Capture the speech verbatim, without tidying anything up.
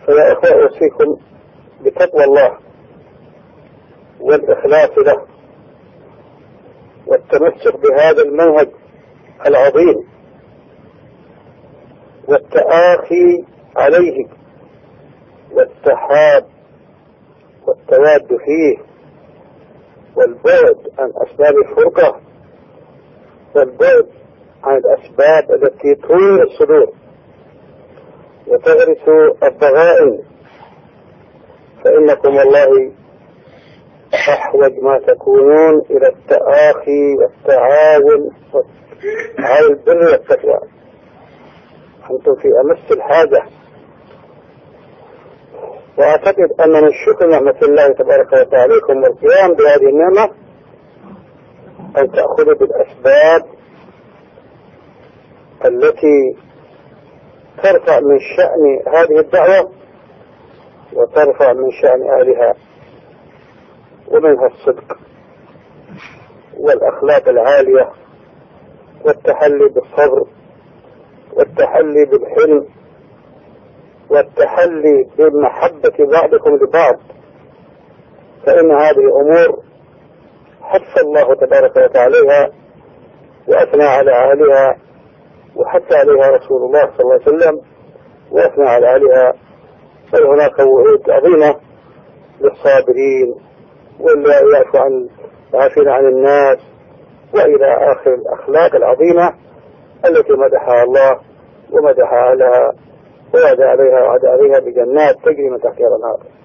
فيا إخوة أوصيكم بتقوى الله والإخلاص له والتمسك بهذا المنهج العظيم والتآخي عليه والتحاب والتواد فيه والبعد عن أسباب الفرقة والبعد عن الأسباب التي تطوي الصدور وتغرس الضغائن، فإنكم والله أحوج ما تكونون إلى التآخي والتعاون على البر والتقوى. أنتم في أمس الحاجة. وأعتقد أن من شكر نعمة الله تبارك وتعالى عليكم والقيام بهذه النعمة أن تأخذوا بالأسباب التي ترفع من شأن هذه الدعوة وترفع من شأن أهلها، ومنها الصدق والأخلاق العالية والتحلي بالصبر والتحلي بالحلم والتحلي بمحبة بعضكم لبعض، فإن هذه أمور حث الله تبارك وتعالى عليها وأثنى على أهلها وحث عليها رسول الله صلى الله عليه وسلم وأثنى على أهلها. بل هناك وعود عظيمة للصابرين واللي يعفو عن العافين عن الناس وإلى آخر الأخلاق العظيمة التي مدحها الله ومدح أهلها ووعد عليها وعد عليها بجنات تجري من تحتها الأنهار.